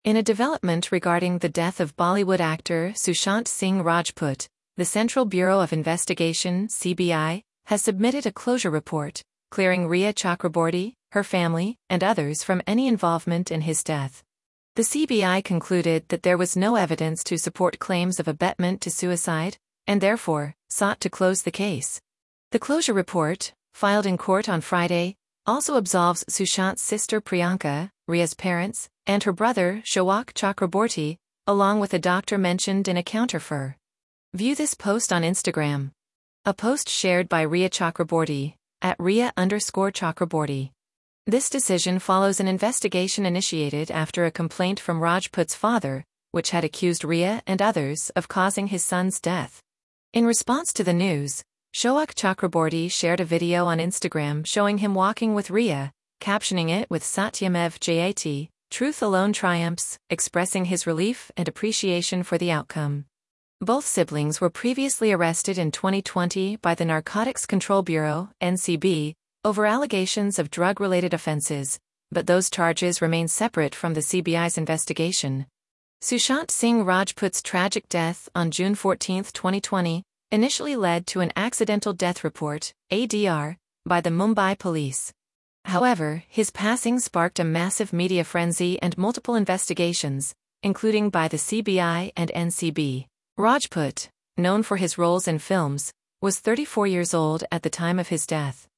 In a development regarding the death of Bollywood actor Sushant Singh Rajput, the Central Bureau of Investigation (CBI) has submitted a closure report, clearing Rhea Chakraborty, her family, and others from any involvement in his death. The CBI concluded that there was no evidence to support claims of abetment to suicide, and therefore, sought to close the case. The closure report, filed in court on Friday, also absolves Sushant's sister Priyanka, Rhea's parents, and her brother Shawak Chakraborty, along with a doctor mentioned in a counterfur. View this post on Instagram. A post shared by Rhea Chakraborty, at Rhea_Chakraborty. This decision follows an investigation initiated after a complaint from Rajput's father, which had accused Rhea and others of causing his son's death. In response to the news, Shawak Chakraborty shared a video on Instagram showing him walking with Rhea, captioning it with Satyamev Jayate, truth alone triumphs, expressing his relief and appreciation for the outcome. Both siblings were previously arrested in 2020 by the Narcotics Control Bureau, NCB, over allegations of drug-related offenses, but those charges remain separate from the CBI's investigation. Sushant Singh Rajput's tragic death on June 14, 2020, initially led to an accidental death report, ADR, by the Mumbai police. However, his passing sparked a massive media frenzy and multiple investigations, including by the CBI and NCB. Rajput, known for his roles in films, was 34 years old at the time of his death.